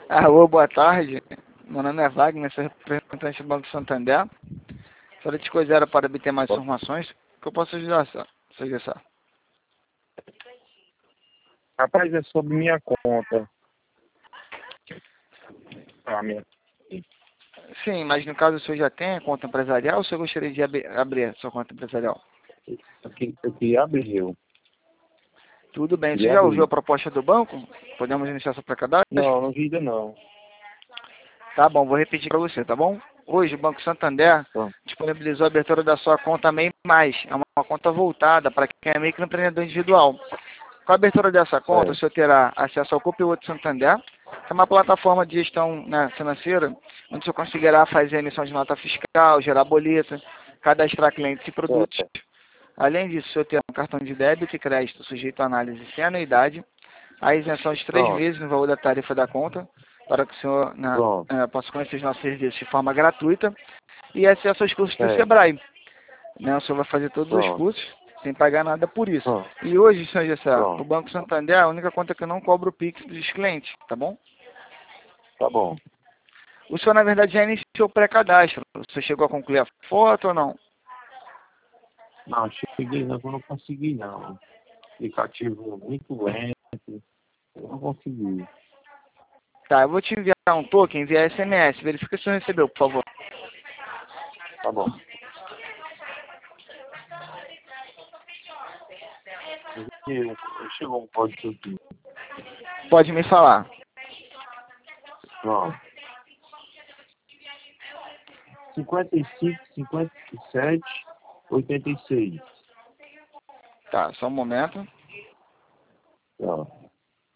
Alô, boa tarde. Meu nome é Wagner, sou representante do Banco Santander. Só te coisar para obter mais informações que eu posso ajudar, só. Rapaz, é sobre minha conta. Ah, minha... Sim, mas no caso o senhor já tem a conta empresarial ou o senhor gostaria de abrir a sua conta empresarial? Eu queria abrir eu. Tudo bem. Você Queria já ouviu a abrir. proposta do banco? Podemos iniciar seu pré-cadastro? Não, não vi ainda não. Tá bom, vou repetir para você, tá bom? Hoje o Banco Santander Tá. disponibilizou a abertura da sua conta MEI+. É uma conta voltada para quem é microempreendedor individual. Com a abertura dessa conta, o É. senhor terá acesso ao Conteúdo Santander, que é uma plataforma de gestão, né, financeira, onde o senhor conseguirá fazer emissão de nota fiscal, gerar boleto, cadastrar clientes e produtos. É. Além disso, o senhor terá um cartão de débito e crédito sujeito à análise sem anuidade, a isenção de 3 Pronto. meses no valor da tarifa da conta, para que o senhor, né, Pronto. possa conhecer os nossos serviços de forma gratuita e acesso aos cursos do É. Sebrae. Né, o senhor vai fazer todos os Pronto. cursos sem pagar nada por isso. Pronto. E hoje, senhor Gessé, o Pronto. Banco Santander é a única conta que não cobra o Pix dos clientes, tá bom? Tá bom. O senhor, na verdade, já iniciou o pré-cadastro. O senhor chegou a concluir a foto ou não? Não, cheguei não, eu não consegui não. Aplicativo muito lento. Eu não consegui. Tá, eu vou te enviar um token via SMS. Verifica se o senhor recebeu, por favor. Tá bom. Chegou um código aqui. Pode me falar. Pronto. 55, 57, 86. Tá, só um momento. Pronto.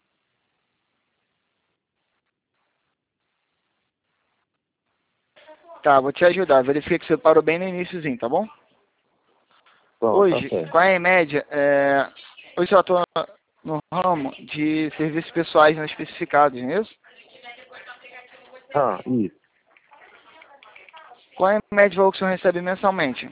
Tá, vou te ajudar. Verifica que você parou bem no iníciozinho, tá bom? Pronto, tá Hoje, certo. qual é a média? Hoje eu estou no ramo de serviços pessoais não especificados, não é isso? Ah, isso. Qual é a média de valor que o senhor recebe mensalmente?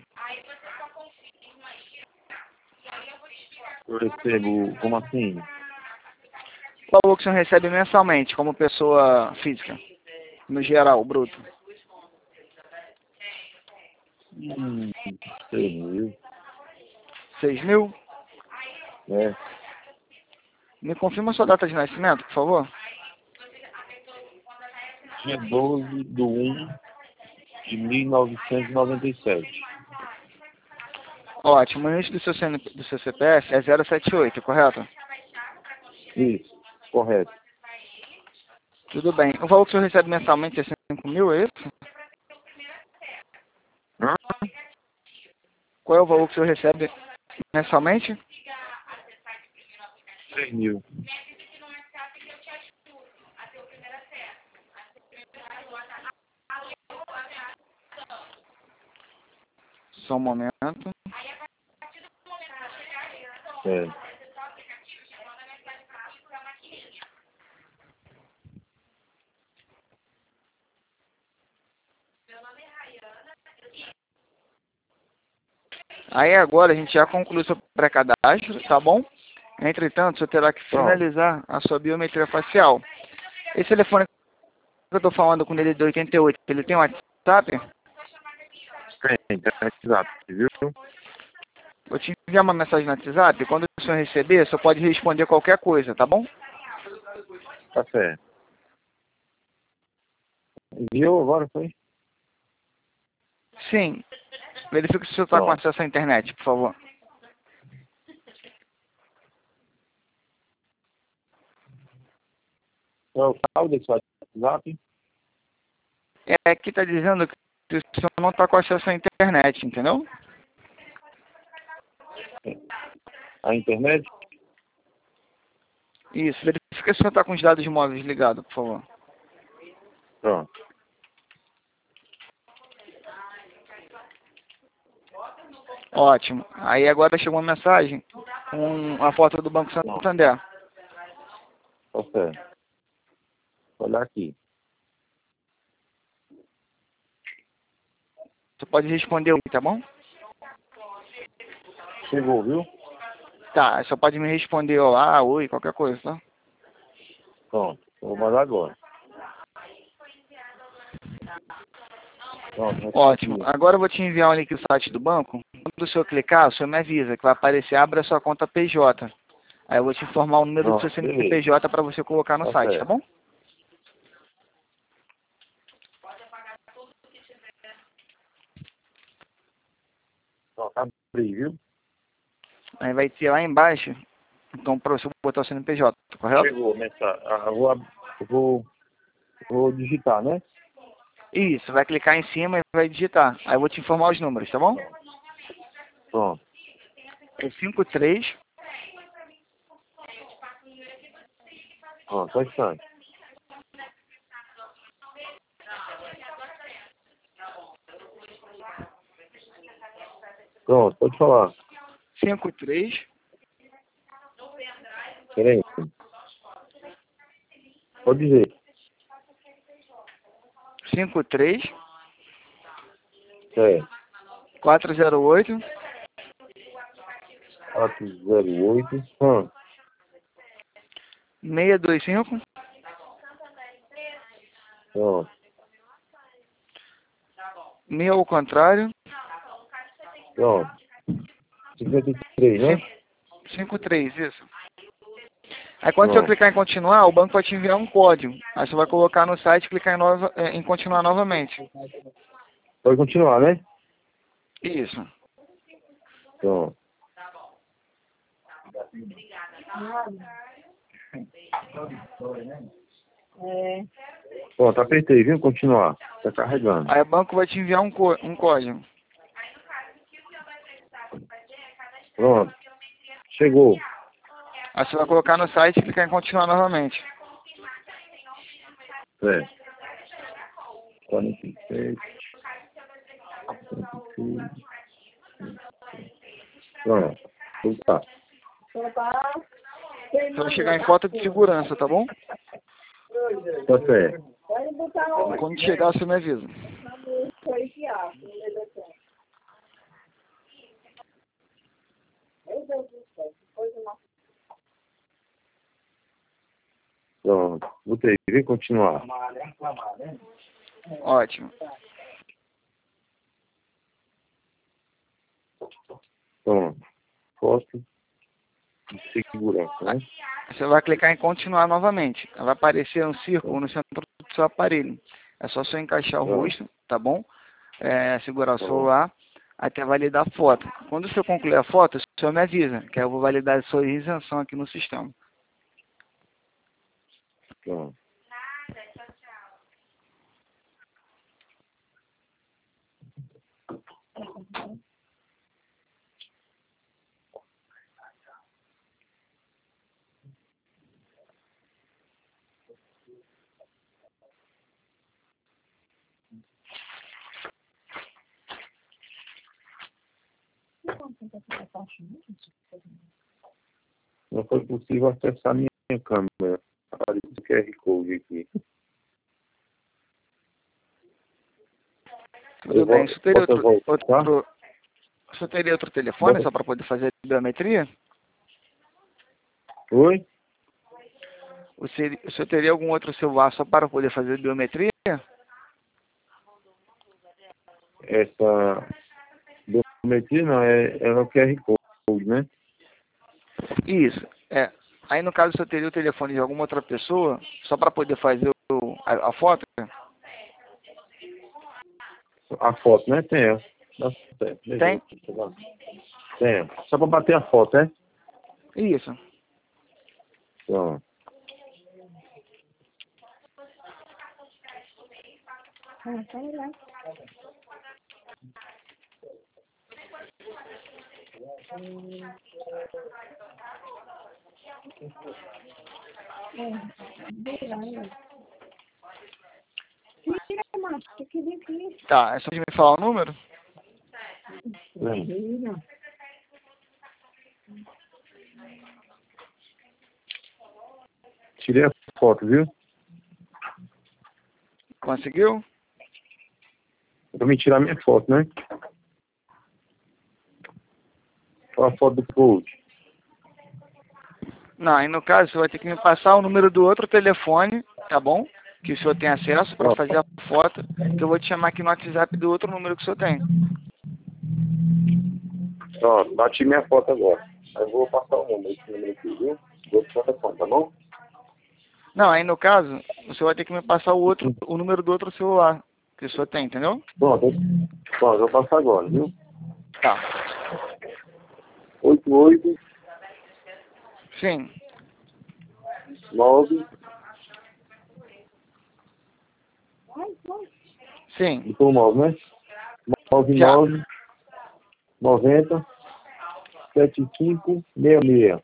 Eu recebo, como assim? Qual é o valor que o senhor recebe mensalmente, como pessoa física, no geral, bruto? 6 mil, 6 mil? né? Me confirma a sua data de nascimento, por favor. Dia 12/1 de 1997. Ótimo. O início do seu CPF é 078, correto? Isso, correto. Tudo bem. O valor que o senhor recebe mensalmente é 5 mil, é isso? Hã? Qual é o valor que o senhor recebe mensalmente? 3 mil. Só um momento. É. Aí agora a gente já concluiu seu pré-cadastro, tá bom? Entretanto, o senhor terá que Pronto. finalizar a sua biometria facial. Esse telefone que eu estou falando com ele de 88, ele tem WhatsApp? Tem WhatsApp, viu? Vou te enviar uma mensagem no WhatsApp. Quando o senhor receber, o senhor pode responder qualquer coisa, tá bom? Tá certo. Enviou agora, foi? Sim. Verifique se o senhor está com Pronto. acesso à internet, por favor. É o tal desse WhatsApp? Aqui está dizendo que o senhor não está com acesso à internet, entendeu? A internet? Isso. Verifique se o senhor está com os dados móveis ligados, por favor. Pronto. Ótimo. Aí agora chegou uma mensagem com a foto do Banco Pronto. Santander. Tá certo. Vou olhar aqui. Você pode responder oi, tá bom? Chegou, viu? Tá, só pode me responder olá, oi, qualquer coisa, tá? Pronto. Eu vou mandar agora. Pronto, Ótimo. Agora eu vou te enviar um link do site do banco. Quando o senhor clicar, o senhor me avisa que vai aparecer, abre a sua conta PJ. Aí eu vou te informar o número do seu beleza. CNPJ para você colocar no Tá site, tá certo. bom? Pronto, abri, viu? Aí vai ter lá embaixo, então para você botar o CNPJ, correto? Chegou a mensagem. Vou digitar, né? Isso, vai clicar em cima e vai digitar. Aí eu vou te informar os números, tá bom? Pronto. É 53 Pronto, só um instante. Pronto, pode falar. 53 Peraí. Pode dizer. 53 É. 408 408. 625 Pronto. 1000 ao contrário. Pronto. 53, né? 53, isso. Aí quando você Pronto. clicar em continuar, o banco vai te enviar um código. Aí você vai colocar no site e clicar em continuar novamente. Pode continuar, né? Isso. Pronto. Pronto, apertei, viu? Continuar. Tá carregando. Aí o banco vai te enviar um código. Pronto. Chegou. Aí você vai colocar no site e clicar em continuar novamente. É. 47. 46. Pronto. Tá. Você vai chegar em foto de segurança, tá bom? Tá certo. Quando chegar, você me avisa. Pronto. Botei. Vem continuar. Ótimo. Pronto. Foto de segurança, né? Você vai clicar em continuar novamente. Vai aparecer um círculo no centro do seu aparelho. É só você encaixar o rosto, tá bom? Segurar o celular até validar a foto. Quando você concluir a foto, o senhor me avisa, que aí eu vou validar a sua isenção aqui no sistema. Pronto. Não foi possível acessar minha câmera. Aparece o QR Code aqui. Tudo bem. Você teria voltar? você teria outro telefone só para poder fazer a biometria? Oi? Você teria algum outro celular só para poder fazer a biometria? Essa biometria não, é o QR Code, né? Isso. Aí no caso você teria o telefone de alguma outra pessoa só para poder fazer a foto? A foto, né? Tem. Dá certo. Tem? Tem. Só para bater a foto, né? Isso. Pronto. Tá, é só de me falar o número? Vem. Tirei a foto, viu? Conseguiu? Vou me tirar minha foto, né? Olha a foto do Code. Não, aí no caso você vai ter que me passar o número do outro telefone, tá bom? que o senhor tem acesso para fazer a foto, que eu vou te chamar aqui no WhatsApp do outro número que o senhor tem. Pronto, bati minha foto agora. Aí eu vou passar o número, esse número aqui, viu? Do outro telefone, tá bom? Não, aí no caso, o senhor vai ter que me passar o número do outro celular que o senhor tem, entendeu? Pronto, eu vou passar agora, viu? Tá. 88 Sim. 9, Sim. depois 9, né? Já. 99 90 75 66.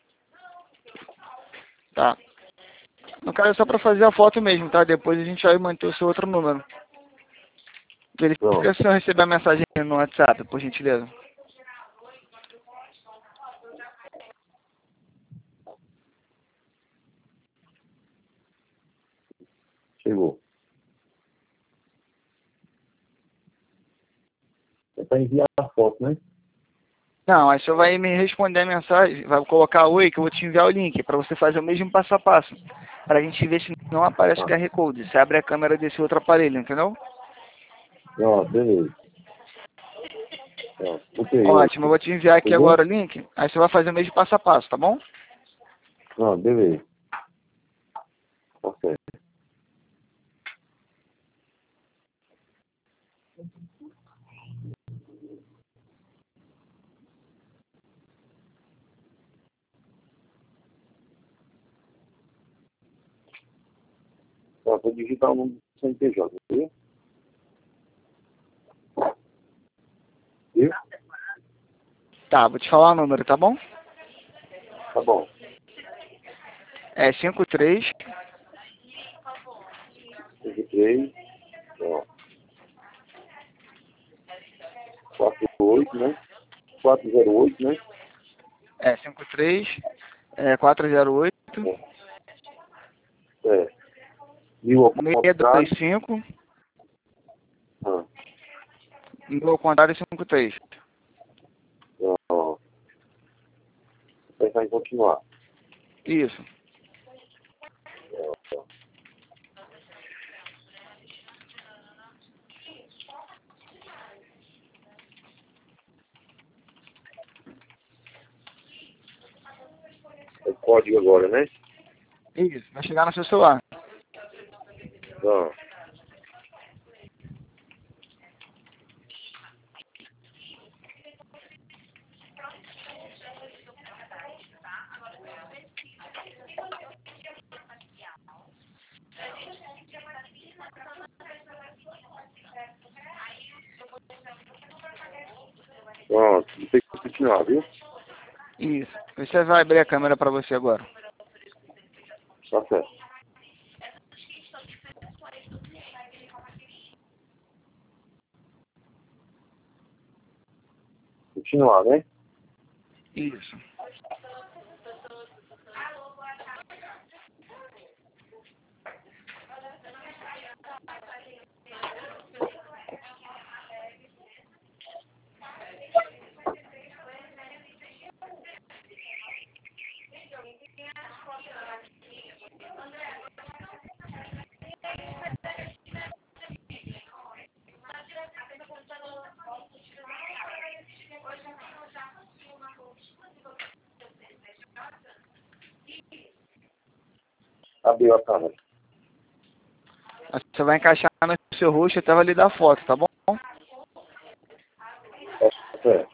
Tá. No caso é só para fazer a foto mesmo, tá? Depois a gente vai manter o seu outro número. Verifica se o senhor receber a mensagem no WhatsApp, por gentileza. Chegou. É para enviar a foto, né? Não, aí o senhor vai me responder a mensagem, vai colocar oi, que eu vou te enviar o link, para você fazer o mesmo passo a passo. Para a gente ver se não aparece o Ah, QR Code. Você abre a câmera desse outro aparelho, entendeu? beleza. Ok, Ótimo, eu vou te enviar aqui chegou? agora o link, aí você vai fazer o mesmo passo a passo, tá bom? Beleza. Tá certo. Vou digitar o número do CNPJ, viu? Viu? Tá, vou te falar o número, tá bom? Tá bom. É 53 53, ó, 48, né? 408, né? 53 408 É. Mil ao contrário. 625 Ah, mil ao contrário 53. ó, vou pensar em continuar. Isso. O código agora, né? Isso, vai chegar no seu celular. Ó, pronto, vou ter que continuar, viu? Isso. Você vai abrir a câmera para você agora. Tá certo. Continuar, né? Isso. Abriu a câmera. Você vai encaixar no seu rosto até validar a foto, tá bom? Tá certo.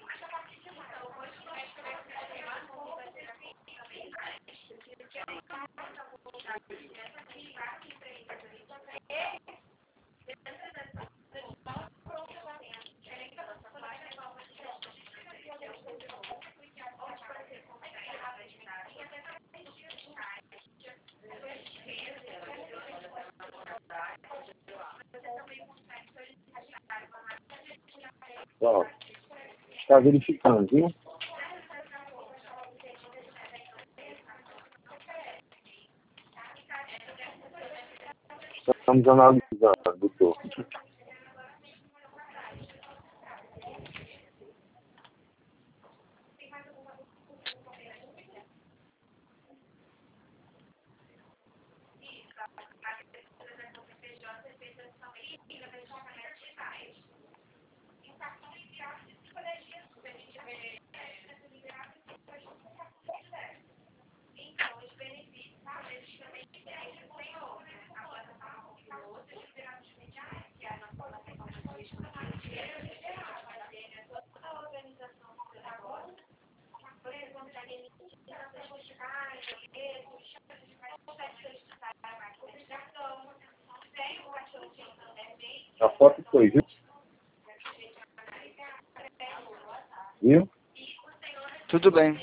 Ó, está verificando, viu? Estamos analisando, doutor. A foto foi, viu? Viu? Tudo bem.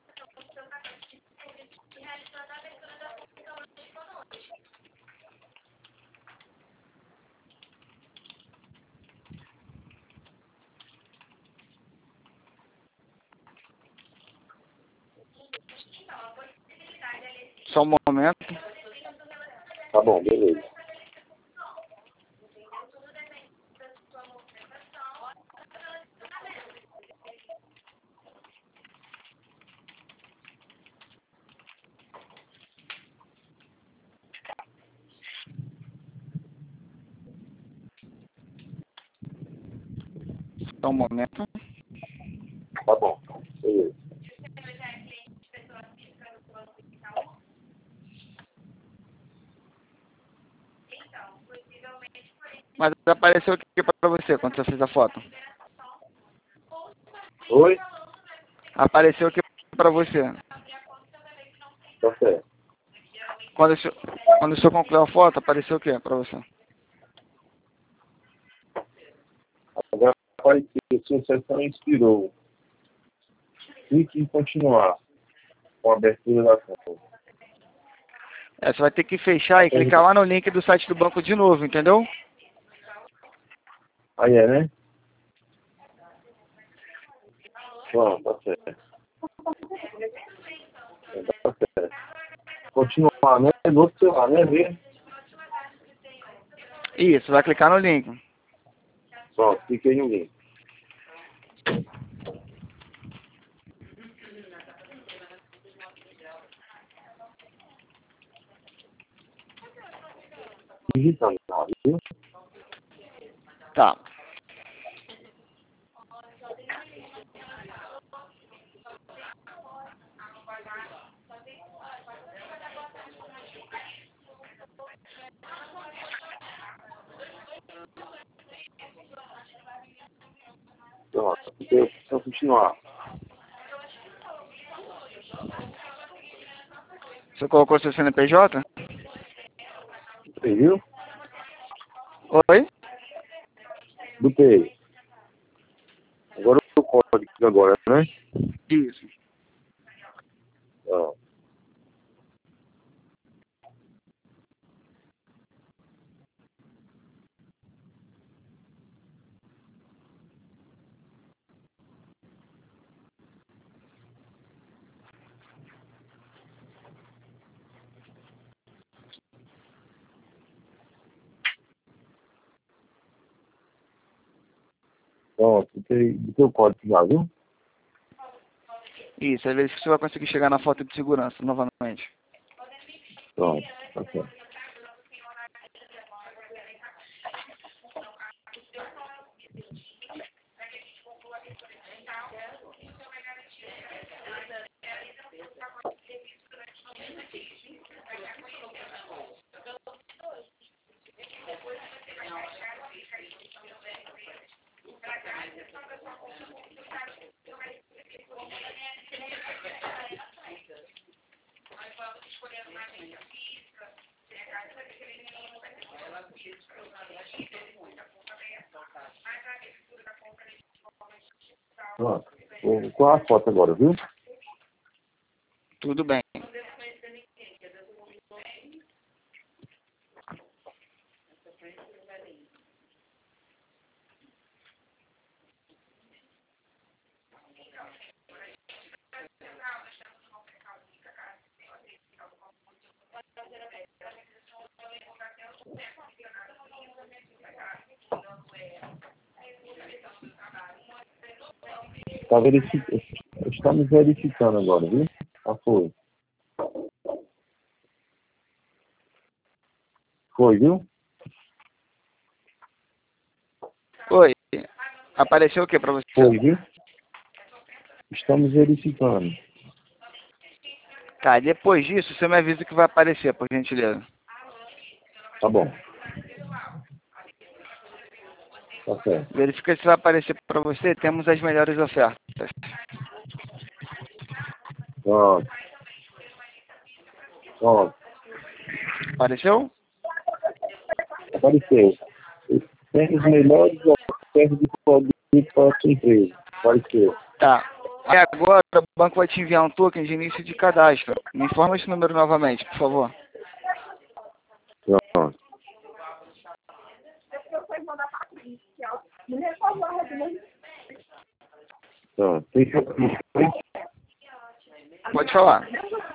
Só um momento. Tá bom, beleza. Só um momento. Tá bom, beleza. Mas apareceu o que para você quando você fez a foto? Oi? Apareceu o que para você? Tá certo. Quando o senhor concluiu a foto, apareceu o que para você? Agora apareceu, sua sessão inspirou. Clique em continuar com a abertura da conta. Você vai ter que fechar e clicar lá no link do site do banco de novo, entendeu? Aí é, né? Pronto, tá certo. Tá certo. Continuar, né? No outro celular, né? Ver? Isso, vai clicar no link. Pronto, cliquei no link. Digitando, viu? Tá. Pronto, cliquei para continuar. Você colocou seu CNPJ? Você viu? Oi? Botei. Agora o código agora, né? Isso. Ó. Pronto, botei o código já, viu? Isso, às vezes você vai conseguir chegar na foto de segurança novamente. Pronto, tá certo. Pronto. Vou com a foto agora, viu? Tudo bem. Tá estamos verificando agora, viu? Ah, foi. Foi, viu? Oi. Apareceu o que para você? Foi, viu? Estamos verificando. Tá, depois disso, você me avisa o que vai aparecer, por gentileza. Tá bom. Tá certo. Verifica se vai aparecer para você. Temos as melhores ofertas. Pronto. Pronto. Apareceu? Apareceu. Tem os melhores ofertas de produto para a sua empresa. Pode ser. Tá. Aí agora o banco vai te enviar um token de início de cadastro. Me informa esse número novamente, por favor. Pronto. Pronto. Pode falar.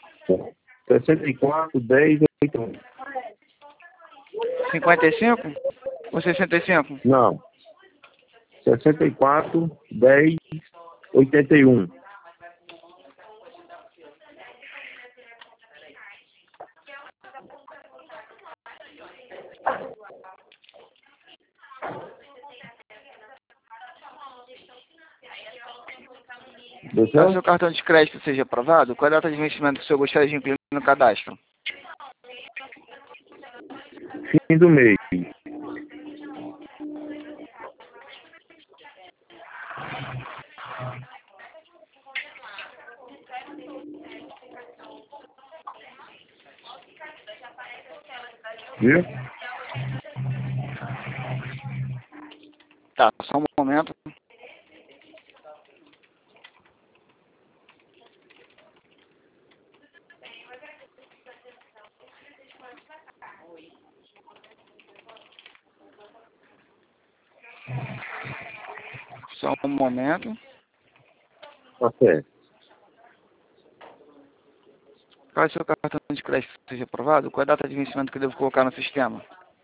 64, 10, 81. 55 ou 65? Não. 64, 10, 81. Caso o seu cartão de crédito seja aprovado, qual é a data de vencimento que o senhor gostaria de incluir no cadastro? Fim do mês. Viu? Tá, só um momento. Só um momento. Tá certo. Caso o seu cartão de crédito seja aprovado, qual é a data de vencimento que eu devo colocar no sistema?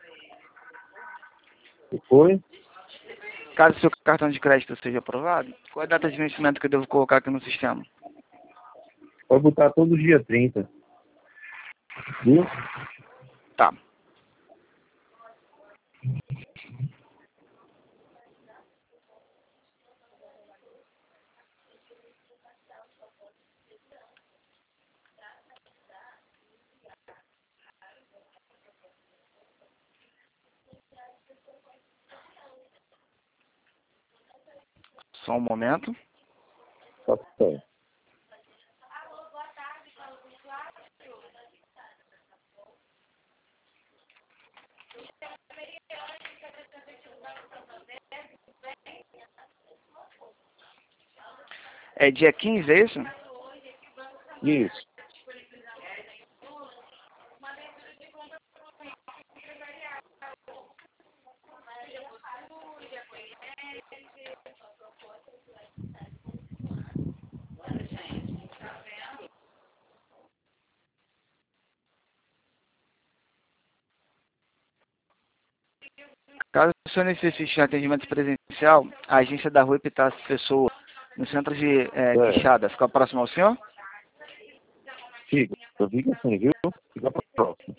E foi? Caso o seu cartão de crédito seja aprovado, qual é a data de vencimento que eu devo colocar aqui no sistema? Pode botar todo dia 30. Viu? Tá. Só um momento. Tá certo. É dia 15, é isso? Isso. Caso o senhor necessite de atendimento presencial, a agência da Rua Epitácio Pessoa, no centro de Quixada, fica próximo ao senhor? Fica. Eu fico assim, viu? Fica pra próximo.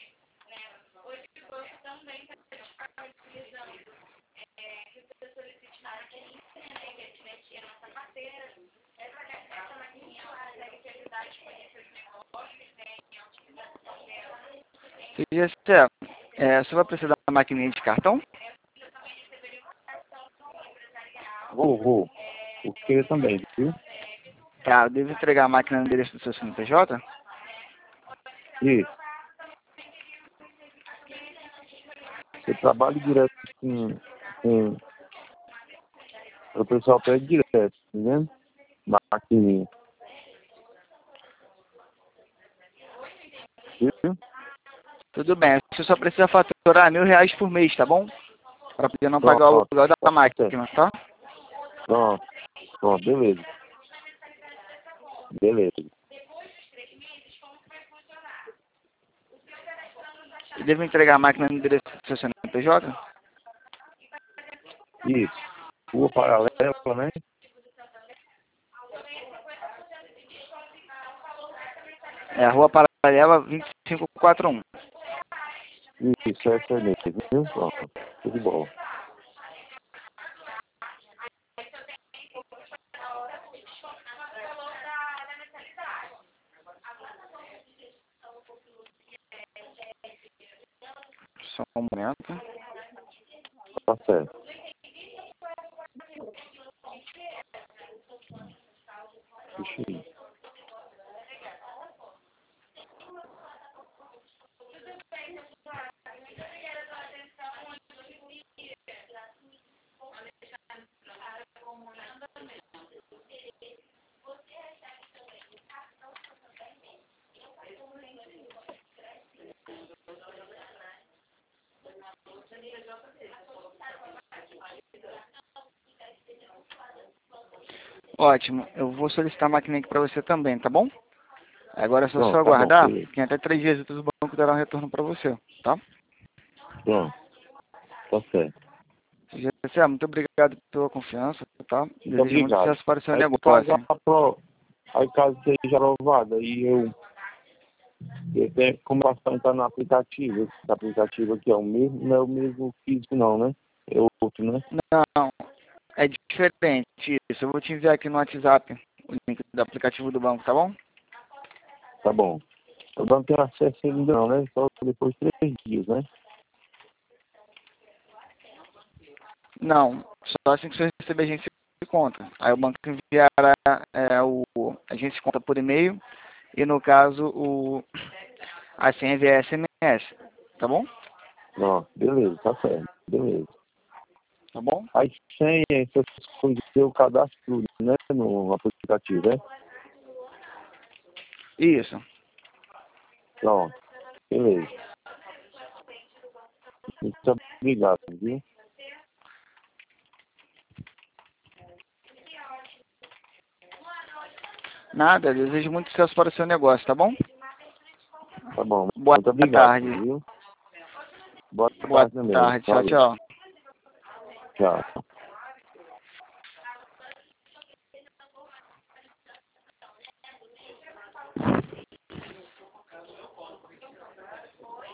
Seja certo. Você vai precisar da maquininha de cartão? Vou. O que também, viu? Tá, eu devo entregar a máquina no endereço do seu CNPJ? Isso. Eu trabalho direto com o pessoal pede direto, tá vendo? Maquininha. Viu? Tudo bem. Você só precisa faturar R$ 1.000 por mês, tá bom? Para poder não pagar o Pronto. aluguel da Tá máquina, certo. tá? Pronto. Pronto, beleza. Beleza. Eu devo entregar a máquina no endereço do seu CNPJ? Isso. Rua paralela, né? É a Rua Paralela 2541. Isso, é excelente, viu? Pronto. Tudo de bom. Só um momento. Tá certo. Deixa eu ir. Ótimo. Eu vou solicitar a máquina aqui para você também, tá bom? Agora é só Pronto, você tá bom, aguardar, beleza. que em até 3 dias o banco dará um retorno para você, tá? Pronto, tá certo. José, muito obrigado pela confiança, tá? Muito Desejo muito obrigado. sucesso para o seu Aí caso, negócio. aí caso seja aprovado, aí eu tenho como bastante entrar no aplicativo. Esse aplicativo aqui é o mesmo, não é o mesmo físico não, né? É outro, né? Não, é diferente isso. Eu vou te enviar aqui no WhatsApp o link do aplicativo do banco, tá bom? Tá bom. Eu não tenho acesso ainda não, né? Só depois de 3 dias, né? Não, só assim que você receber a agência de conta. Aí o banco enviará a agência de conta por e-mail e, no caso, a senha via SMS, tá bom? Não, beleza, tá certo. Beleza. Tá bom? Aí sem essas coisas eu cadastro tudo, né? No aplicativo, né? Isso. Pronto. Beleza. Muito obrigado, viu? Nada, desejo muito sucesso para o seu negócio, tá bom? Tá bom. Boa Muito obrigado, tarde. viu? Boa Boa tarde também. tarde. Tchau, Valeu. tchau. Tchau.